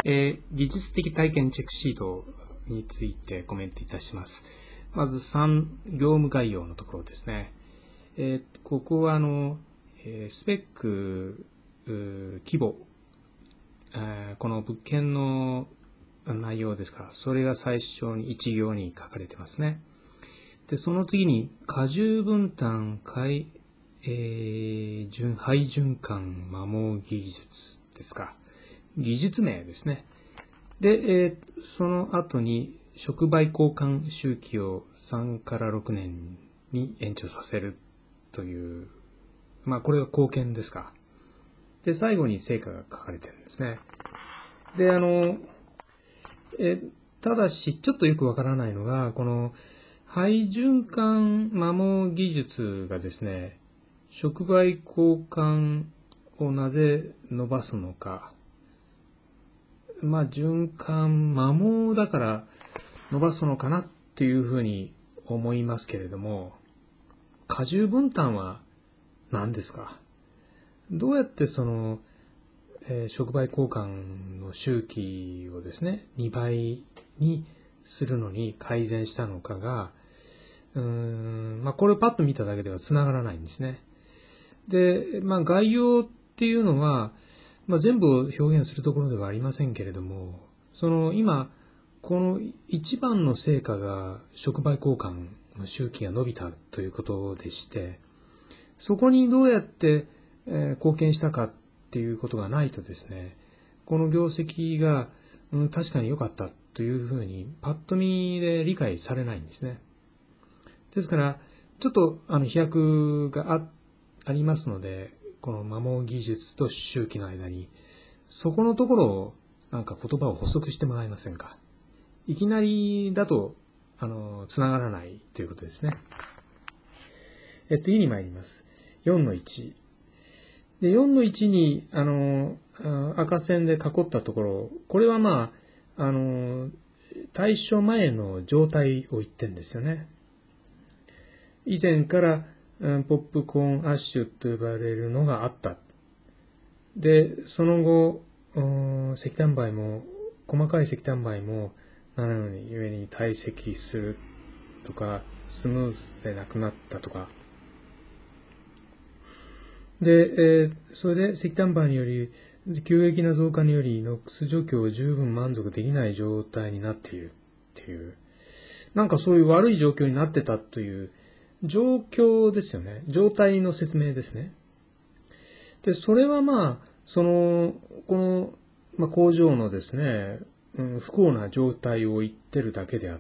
技術的体験チェックシートについてコメントいたします。まず3、業務概要のところですね。ここはスペック、規模、この物件の内容ですから、それが最初に1行に書かれてますね。で、その次に、荷重分担、配循環摩耗技術ですか。技術名ですね。で、その後に、触媒交換周期を3から6年に延長させるという、これが貢献ですか。で、最後に成果が書かれてるんですね。で、ただし、ちょっとよくわからないのが、この、配循環摩耗技術がですね、触媒交換をなぜ伸ばすのか。循環摩耗だから伸ばすのかなっていうふうに思いますけれども、荷重分担は何ですか？どうやってその、触媒交換の周期をですね、2倍にするのに改善したのかが、これをパッと見ただけではつながらないんですね。で、概要っていうのは、全部を表現するところではありませんけれども、今、この一番の成果が触媒交換の周期が伸びたということでして、そこにどうやって、貢献したかっていうことがないとですね、この業績が、確かに良かったというふうにパッと見で理解されないんですね。ですから、ちょっと飛躍がありますので、この摩耗技術と周期の間に、そこのところを言葉を補足してもらえませんか。いきなりだと、つながらないということですね。次に参ります。4の1。で、4の1に、赤線で囲ったところ、これは対処前の状態を言ってるんですよね。以前から、ポップコーンアッシュと呼ばれるのがあった。で、その後、石炭灰も、細かい石炭灰も、なのに上に堆積するとか、スムーズでなくなったとか。で、それで石炭灰により、急激な増加により、ノックス除去を十分満足できない状態になっているっていう、そういう悪い状況になってたという、状況ですよね。状態の説明ですね。で、それはこの、工場のですね、不幸な状態を言ってるだけであって、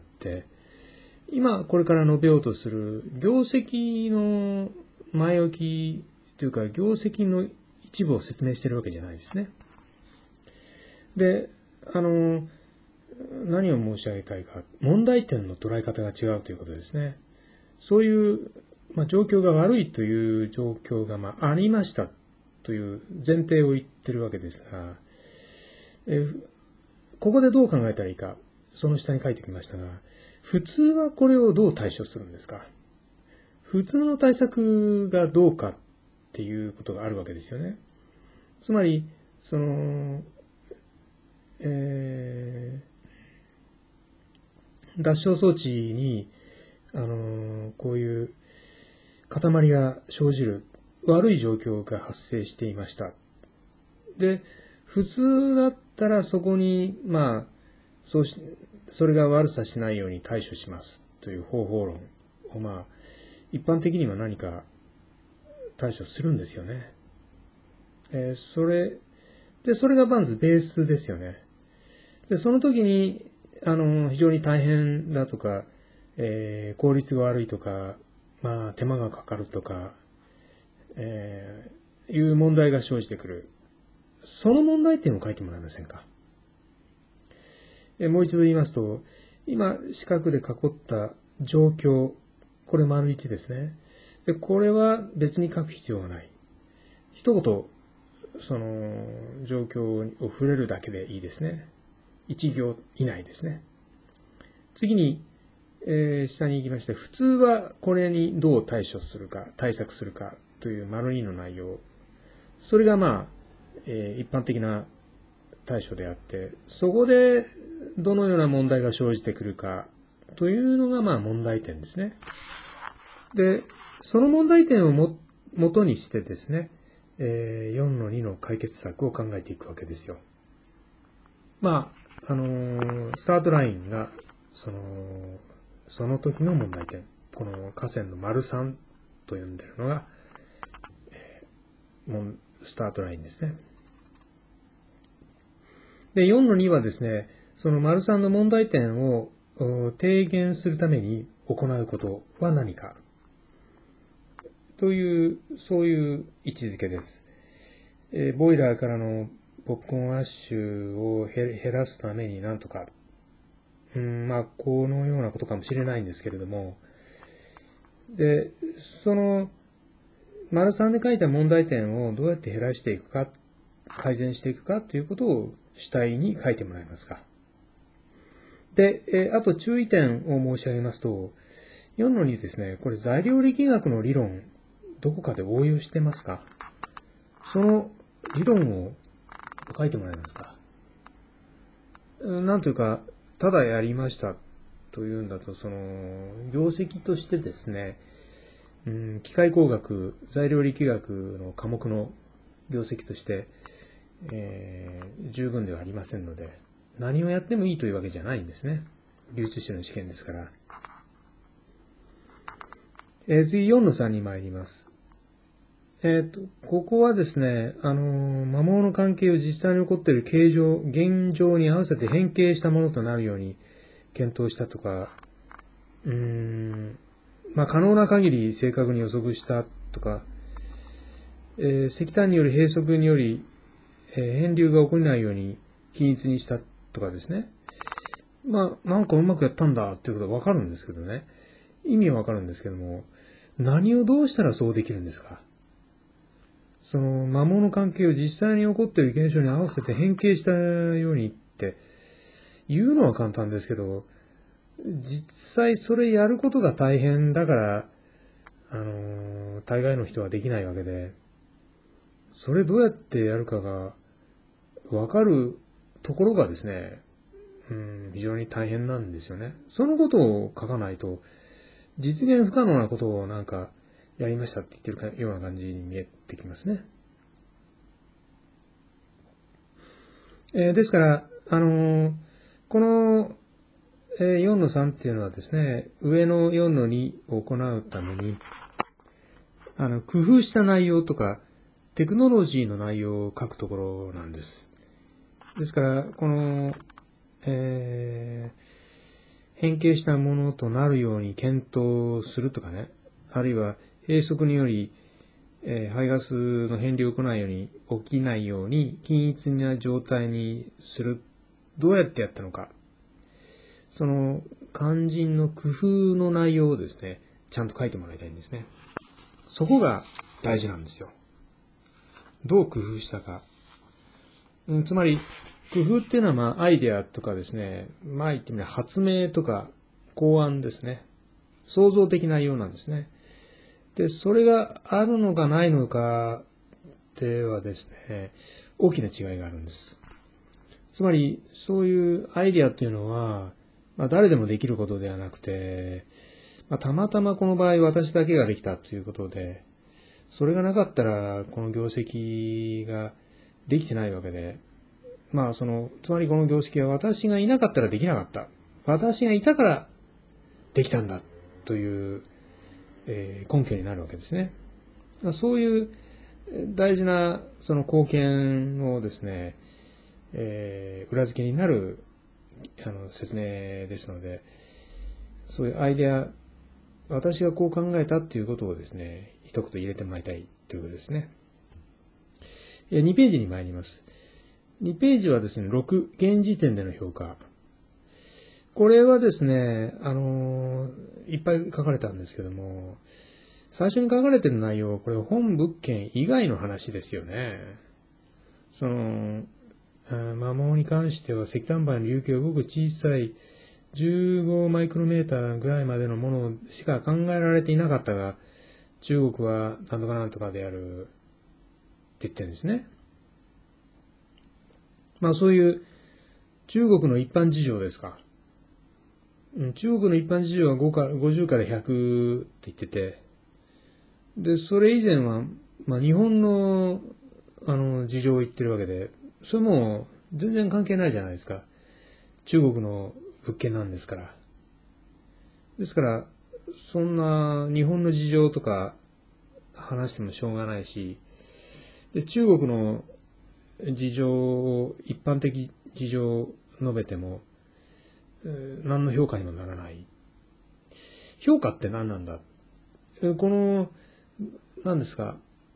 今これから述べようとする業績の前置きというか、業績の一部を説明してるわけじゃないですね。で、何を申し上げたいか、問題点の捉え方が違うということですね。そういう、状況が悪いという状況が、ありましたという前提を言ってるわけですが、ここでどう考えたらいいか、その下に書いておきましたが、普通はこれをどう対処するんですか？普通の対策がどうかっていうことがあるわけですよね。つまり、脱焼装置に、こういう塊が生じる悪い状況が発生していました。で、普通だったらそこに、それが悪さしないように対処しますという方法論を、一般的には何か対処するんですよね。それがまずベースですよね。で、その時に、非常に大変だとか、効率が悪いとか、手間がかかるとか、いう問題が生じてくる。その問題点を書いてもらえませんか。もう一度言いますと、今四角で囲った状況、これ丸1ですね。で、これは別に書く必要がない。一言、その状況を触れるだけでいいですね。1行以内ですね。次に、下に行きまして、普通はこれにどう対処するか、対策するかという丸2の内容。それが一般的な対処であって、そこでどのような問題が生じてくるかというのが問題点ですね。で、その問題点を元にしてですね、4-2の解決策を考えていくわけですよ。スタートラインがその時の問題点、この河川の丸3と呼んでるのが、スタートラインですね。で、4-2はですね、その丸3の問題点を低減するために行うことは何かという、そういう位置づけです。ボイラーからのポップコーンアッシュを減らすためになんとか、このようなことかもしれないんですけれども、で、その、丸3で書いた問題点をどうやって減らしていくか、改善していくかということを主体に書いてもらえますか。で、あと注意点を申し上げますと、4-2ですね、これ材料力学の理論、どこかで応用してますか？その理論を書いてもらえますか？なんというか、ただやりましたというんだと、その、業績としてですね、機械工学、材料力学の科目の業績として、十分ではありませんので、何をやってもいいというわけじゃないんですね。流通士の試験ですから。次4-3に参ります。ここはですね、摩耗の関係を実際に起こっている現状に合わせて変形したものとなるように検討したとか、可能な限り正確に予測したとか、石炭による閉塞により、変流が起こらないように均一にしたとかですね。なんかうまくやったんだっていうことはわかるんですけどね。意味はわかるんですけども、何をどうしたらそうできるんですか？その摩耗の関係を実際に起こっている現象に合わせて変形したようにって言うのは簡単ですけど、実際それやることが大変だから、大概の人はできないわけで、それどうやってやるかがわかるところがですね、非常に大変なんですよね。そのことを書かないと、実現不可能なことをなんかやりましたって言ってるような感じに見えてきますね。ですから、この4-3っていうのはですね、上の4-2を行うために、工夫した内容とか、テクノロジーの内容を書くところなんです。ですから、この、変形したものとなるように検討するとかね、あるいは閉塞により、排ガスの変流が起きないように均一な状態にする。どうやってやったのか。その肝心の工夫の内容をですね、ちゃんと書いてもらいたいんですね。そこが大事なんですよ。どう工夫したか。つまり、工夫っていうのはアイデアとかですね、言ってみれば発明とか考案ですね。創造的なようなんですね。で、それがあるのかないのかではですね、大きな違いがあるんです。つまり、そういうアイデアっていうのは、誰でもできることではなくて、たまたまこの場合私だけができたということで、それがなかったらこの業績ができてないわけで、つまりこの業績は私がいなかったらできなかった。私がいたからできたんだという、根拠になるわけですね。そういう大事なその貢献をですね、裏付けになる説明ですので、そういうアイデア、私がこう考えたということをですね、一言入れてもらいたいということですね。2ページに参ります。2ページはですね、6、現時点での評価。これはですね、いっぱい書かれたんですけども、最初に書かれている内容、これは本物件以外の話ですよね。摩耗に関しては石炭灰の隆起がごく小さい15マイクロメーターぐらいまでのものしか考えられていなかったが、中国はなんとかなんとかであるって言ってるんですね。 そういう中国の一般事情ですか。中国の一般事情は50から100って言ってて、で、それ以前は、日本の、事情を言ってるわけで、それも全然関係ないじゃないですか。中国の物件なんですから。ですから、そんな日本の事情とか話してもしょうがないし、で中国の事情を、一般的事情を述べても、何の評価にもならない。評価って何なんだ。この、何ですか、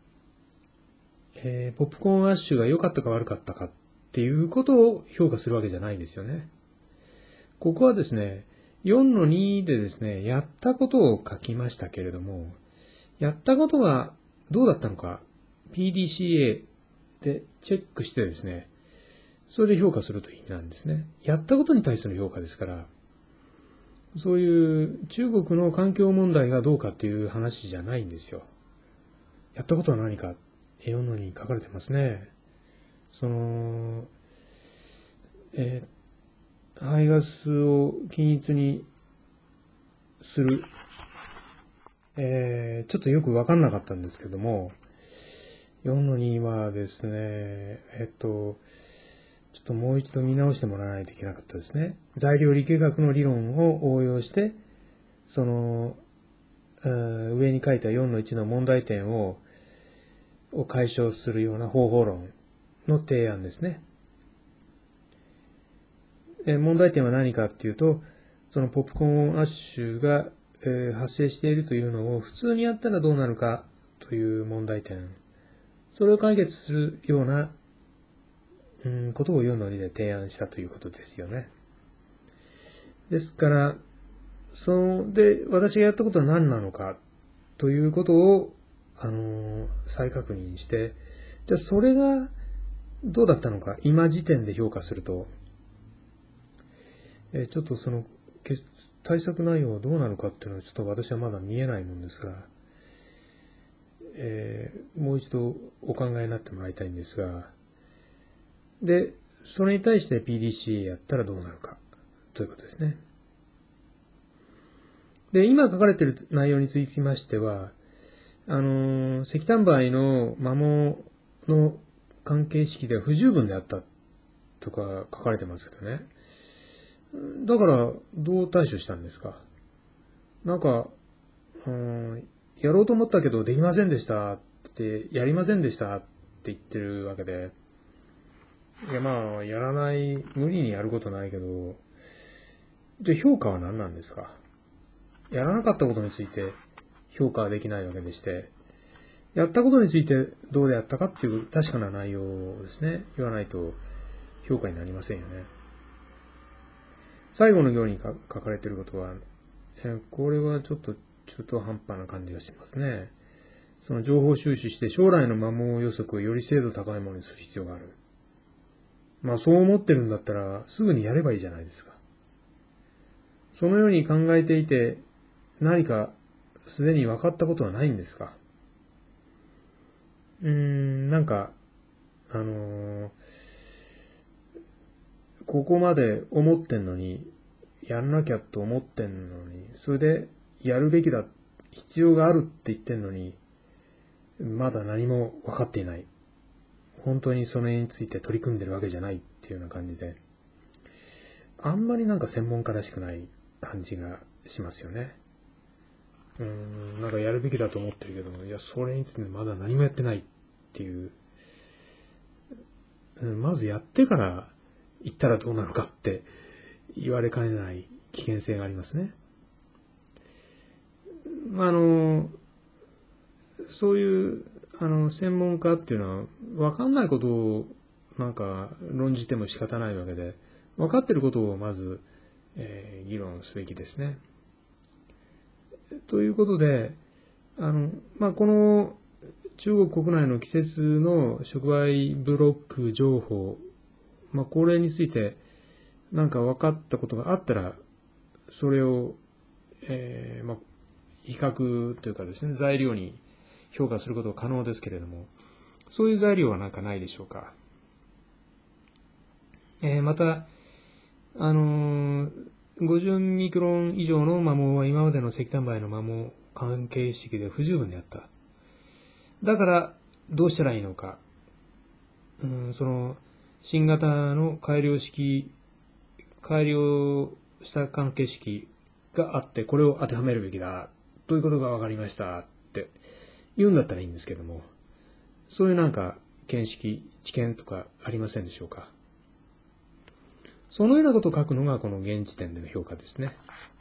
ポップコーンアッシュが良かったか悪かったかっていうことを評価するわけじゃないんですよね。ここはですね、4-2でですね、やったことを書きましたけれども、やったことがどうだったのか、PDCA でチェックしてですね、それで評価するという意味なんですね。やったことに対する評価ですから、そういう中国の環境問題がどうかっていう話じゃないんですよ。やったことは何か、4-2に書かれてますね。排ガスを均一にする、ちょっとよく分かんなかったんですけども、4-2はですね、ちょっともう一度見直してもらわないといけなかったですね。材料力学の理論を応用して、上に書いた4-1の問題点を解消するような方法論の提案ですね。問題点は何かっていうと、そのポップコーンアッシュが、発生しているというのを普通にやったらどうなるかという問題点。それを解決するような、ことを4-2で提案したということですよね。ですから、私がやったことは何なのかということを、再確認して、じゃあそれがどうだったのか、今時点で評価すると、ちょっと対策内容はどうなのかっていうのはちょっと私はまだ見えないもんですから、もう一度お考えになってもらいたいんですが、で、それに対して PDCA やったらどうなるかということですね。で、今書かれている内容につきましては、石炭灰の摩耗の関係式では不十分であったとか書かれてますけどね。だから、どう対処したんですか？なんか、やろうと思ったけどできませんでしたって、やりませんでしたって言ってるわけで、いややらない、無理にやることないけど、じゃあ評価は何なんですか？やらなかったことについて評価はできないわけでして、やったことについてどうであったかっていう確かな内容をですね、言わないと評価になりませんよね。最後の行に書かれていることは、これはちょっと中途半端な感じがしますね。その情報収集して将来の摩耗予測をより精度高いものにする必要がある。そう思ってるんだったらすぐにやればいいじゃないですか。そのように考えていて何かすでに分かったことはないんですか？なんか、ここまで思ってんのに、やんなきゃと思ってんのに、それでやるべきだ、必要があるって言ってんのに、まだ何も分かっていない。本当にそれについて取り組んでるわけじゃないっていうような感じで、あんまりなんか専門家らしくない感じがしますよね。なんかやるべきだと思ってるけど、いや、それについてまだ何もやってないっていう、まずやってから言ったらどうなのかって言われかねない危険性がありますね。そういう専門家っていうのは分かんないことをなんか論じても仕方ないわけで、分かってることをまず、議論すべきですね。ということで、この中国国内の季節の触媒ブロック情報、これについて何か分かったことがあったら、それを、比較というかですね、材料に評価することは可能ですけれども、そういう材料はなんかないでしょうか。 また、50ミクロン以上の摩耗は今までの石炭灰の摩耗関係式で不十分であった。だから、どうしたらいいのか。その、新型の改良した関係式があって、これを当てはめるべきだ。ということが分かりました。って言うんだったらいいんですけども、そういうなんか、知見とかありませんでしょうか。そのようなことを書くのがこの現時点での評価ですね。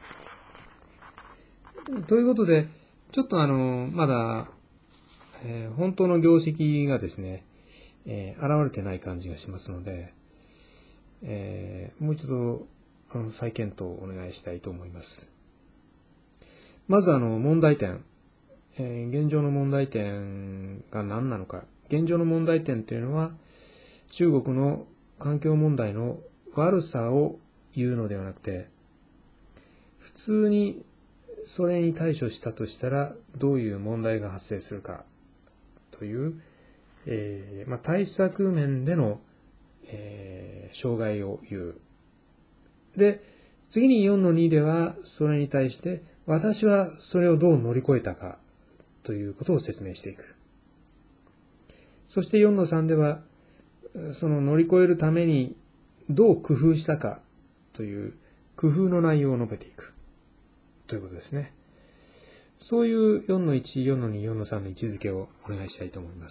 ということで、ちょっとまだ、本当の業績がですね、現れてない感じがしますので、もう一度再検討をお願いしたいと思います。まず問題点、現状の問題点が何なのか。現状の問題点というのは、中国の環境問題の悪さを言うのではなくて、普通にそれに対処したとしたらどういう問題が発生するかという、対策面での、障害を言う。で、次に4の2ではそれに対して私はそれをどう乗り越えたかということを説明していく。そして4の3ではその乗り越えるためにどう工夫したかという工夫の内容を述べていくということですね。そういう4の1、4の2、4の3の位置づけをお願いしたいと思います。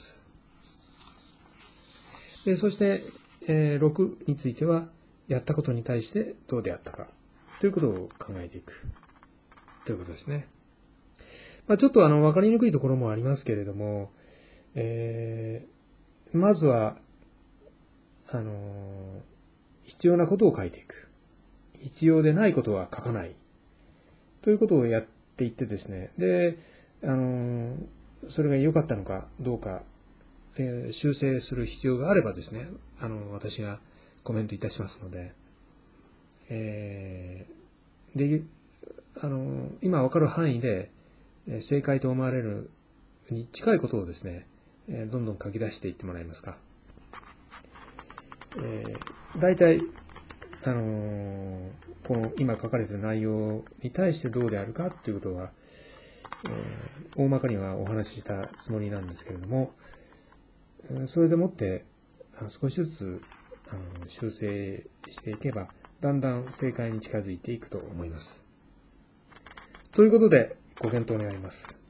でそして、6についてはやったことに対してどうであったかということを考えていくということですね。ちょっと分かりにくいところもありますけれども、まずは必要なことを書いていく。必要でないことは書かない。ということをやっていってですね。で、それが良かったのかどうか、修正する必要があればですね、私がコメントいたしますので、今わかる範囲で、正解と思われるに近いことをですね、どんどん書き出していってもらえますか。大体、この今書かれている内容に対してどうであるかということは、大まかにはお話ししたつもりなんですけれども、それでもって少しずつ修正していけば、だんだん正解に近づいていくと思います。ということで、ご検討願います。